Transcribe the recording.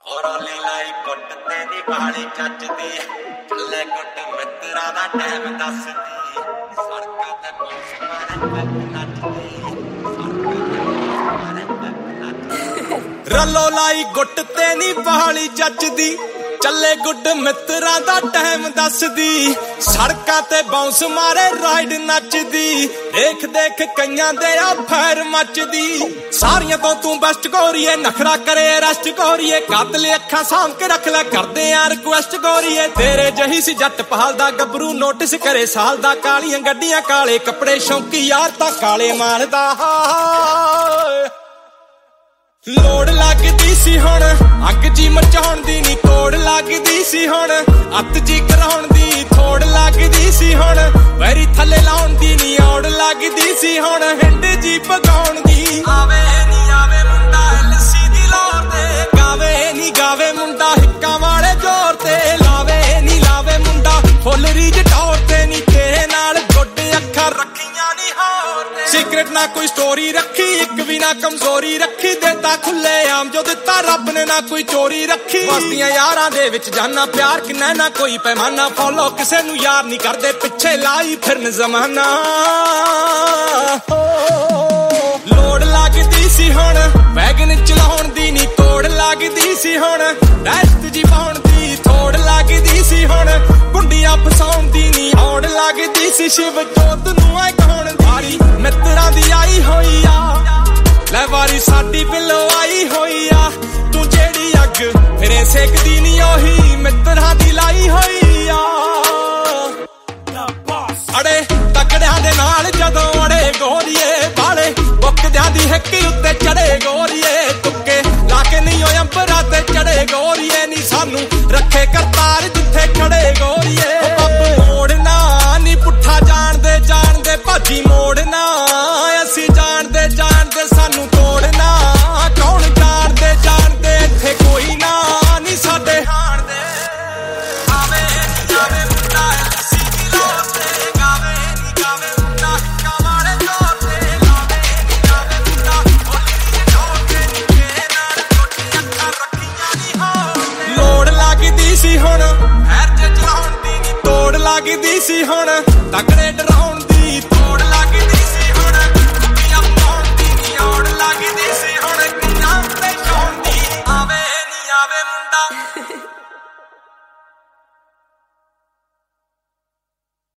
ਰੋਲੀ ਲਾਈ ਕੁੱਟ ਤੇ ਨੀ ਬਾਲੀ ਚੱਜਦੀ ਚੱਲੇ ਕੁੱਟ ਮਿੱਤਰਾਂ ਦਾ ਟਾਈਮ ਦੱਸਦੀ ਸੜਕਾਂ ਤੇ ਪੁਲਿਸ ਮਾਰੇ ਪੱਗ ਨੱਚਦੀ ਰੱਲੋ ਲਾਈ ਗੁੱਟ ਤੇ ਨੀ ਬਾਲੀ ਚੱਜਦੀ ਚੱਲੇ ਗੁੱਡ ਮਿੱਤਰਾਂ ਦਾ ਟਾਈਮ ਦੱਸਦੀ ਸੜਕਾਂ ਤੇ ਬਾਉਂਸ ਮਾਰੇ ਰਾਈਡ ਨੱਚਦੀ ਦੇਖ ਦੇਖ ਕਈਆਂ ਦੇ ਆ ਫੈਰ ਮੱਚਦੀ ਸਾਰੀਆਂ ਤੋਂ ਤੂੰ ਬੈਸਟ ਗੋਰੀਏ ਨਖਰਾ ਕਰੇ ਰੈਸਟ ਗੋਰੀਏ ਕਾਤਲ ਅੱਖਾਂ ਸਾਂਭ ਕੇ ਰੱਖ ਲੈ ਕਰਦੇ ਆ ਰਿਕੁਐਸਟ ਗੋਰੀਏ ਤੇਰੇ ਜਹੀ ਸੀ ਜੱਟ ਪਹਾਲ ਦਾ ਗੱਭਰੂ ਨੋਟਿਸ ਕਰੇ ਸਾਲ ਦਾ ਕਾਲੀਆਂ ਗੱਡੀਆਂ ਕਾਲੇ ਕੱਪੜੇ ਸ਼ੌਂਕੀ ਯਾਰ ਤਾਂ ਕਾਲੇ ਮਾਰਦਾ ਲੋੜ ਲੱਗਦੀ ਸੀ ਹੁਣ ਅੱਗ ਜੀ ਮਚਾਉਣ ਦੀ ਨੀ ਤੋੜ ਲੱਗਦੀ ਸੀ ਹੁਣ ਅੱਤ ਜੀ ਕਰਾਉਣ ਦੀ ਥੋੜ ਲੱਗਦੀ ਸੀ ਹੁਣ ਵੈਰੀ ਥੱਲੇ ਲਾਉਣ ਦੀ ਨੀ ਔੜ ਲੱਗਦੀ ਸੀ ਹੁਣ ਹਿੰਡ ਜੀ ਪਗਾਉਣ ਦੀ ਆਵੇ ਨੀ ਆਵੇ ਮੁੰਡਾ ਐਲਸੀ ਦੀ ਲੋਰ ਤੇ ਗਾਵੇ ਨੀ ਗਾਵੇ ਮੁੰਡਾ ਹਿੱਕਾਂ ਵਾਲੇ ਜ਼ੋਰ ਤੇ ਲਾਵੇ ਨੀ ਲਾਵੇ ਮੁੰਡਾ ਫੁੱਲ ਰੀਜ ਟੌਰ ਤੇ ਨੀ ਤੇਰੇ ਨਾਲ ਗੁੱਡ ਅੱਖਾਂ ਰੱਖੀਆਂ ਨੀ ਹੋਰ ਤੇ ਸੀਕ੍ਰੇਟ ਨਾ ਕੋਈ ਸਟੋਰੀ ਰੱਖੀ ਇੱਕ ਵੀ ਨਾ ਕਮਜ਼ੋਰੀ ਰੱਖੀ ਦੇਤਾ ਖੁੱਲੇ ਆਮ ਜੋ ਦਿੱਤਾ ਰੱਬ ਨੇ ਨਾ ਕੋਈ ਚੋਰੀ ਰੱਖੀ ਵਸਦੀਆਂ ਯਾਰਾਂ ਦੇ ਵਿੱਚ ਜਾਨਾ ਪਿਆਰ ਕਿੰਨਾ ਨਾ ਕੋਈ ਪੈਮਾਨਾ ਫੋਲੋ ਕਿਸੇ ਨੂੰ ਯਾਰ ਨਹੀਂ ਕਰਦੇ ਪਿੱਛੇ ਲਾਈ ਫਿਰਨ ਜ਼ਮਾਨਾ ਲੋੜ ਲੱਗਦੀ ਸੀ ਹੁਣ ਵੈਗਨ ਚਲਾਉਣ ਦੀ ਨੀ ਤੋੜ ਲੱਗਦੀ ਸੀ ਹੁਣ ਰੈਸਟ ਜੀ ਪਾਉਣ ਦੀ ਥੋੜ ਲੱਗਦੀ ਸੀ ਹੁਣ ਗੁੰਡੀਆਂ ਫਸਾਉਣ ਦੀ ਨੀ ਔੜ ਲੱਗਦੀ ਸੀ ਸ਼ਿਵ ਜੋਤ ਨੂੰ ਐ ਕਹਾਉਣ ਦੀ ਮਿੱਤਰਾਂ ਦੀ ਆਈ ਹੋਈ ਆ ਲੈ ਵਾਰੀ ਸਾਡੀ ਬਿੱਲੋ ਆਈ ਹੋਈ ਆ ਤੂੰ ਜਿਹੜੀ ਅੱਗ ਫਿਰੇ ਸੇਕਦੀ ਨੀ ਉਹੀ ਮਿੱਤਰਾਂ ਦੀ ਲਾਈ ਹੋਈ ਆ ਅੜੇ ਤਕੜਿਆਂ ਦੇ ਨਾਲ ਜਦੋਂ ਅੜੇ ਗੋਰੀਏ ਬਾਲੇ ਬੁੱਕਦਿਆਂ ਦੀ ਹਿੱਕ ਉੱਤੇ ਚੜੇ ਗੋਰੀਏ ਤੁੱਕੇ ਲਾ ਕੇ ਨਹੀਂ ਓ ਅੰਬਰਾਂ ਤੇ ਚੜੇ ਗੋਰੀਏ ਨੀ ਸਾਨੂੰ ਰੱਖੇ ਕਰਤਾਰ ਜਿੱਥੇ ਖੜੇ ਗੋਰੀਏ ਬੱਬ ਮੋੜਨਾ ਨੀ ਪੁੱਠਾ ਜਾਣਦੇ ਜਾਣਦੇ ਭਾਜੀ ਮੋੜਨਾ ਅਸੀਂ ਜਾਣਦੇ ਜਾਣਦੇ ਸਾਨੂੰ ਤੋੜਨਾ ਕੌਣ ਜਾਣਦੇ ਜਾਣਦੇ ਇੱਥੇ ਕੋਈ ਨਾ ਨੀ ਸਾਡੇ ਹਾਣ ਦੇ ਆਵੇ ਨੀ ਆਵੇ ਮੁੰਡਾ ਐਲਸੀ ਦੀ ਲੋਰ ਤੇ ਗਾਵੇ ਨੀ ਗਾਵੇ ਮੁੰਡਾ ਹਿੱਕਾਂ ਵਾਲੇ ਜ਼ੋਰ ਤੇ ਲਾਵੇ ਨੀ ਗਾਵੇ ਮੁੰਡਾ ਬੋਲੀ ਜ਼ੋਰ ਤੇ ਨੀ ਤੇਰੇ ਨਾਲ ਗੁੱਡ ਅੱਖਾਂ ਰੱਖੀਆਂ ਨੀ ਹੋਰ ਲੋੜ ਲੱਗਦੀ ਸੀ ਹੁਣ ਹੈਰ ਜੇ ਚਲਾਉਣ ਦੀ ਨੀ ਤੋੜ ਲੱਗਦੀ ਸੀ ਹੁਣ ਤਕੜੇ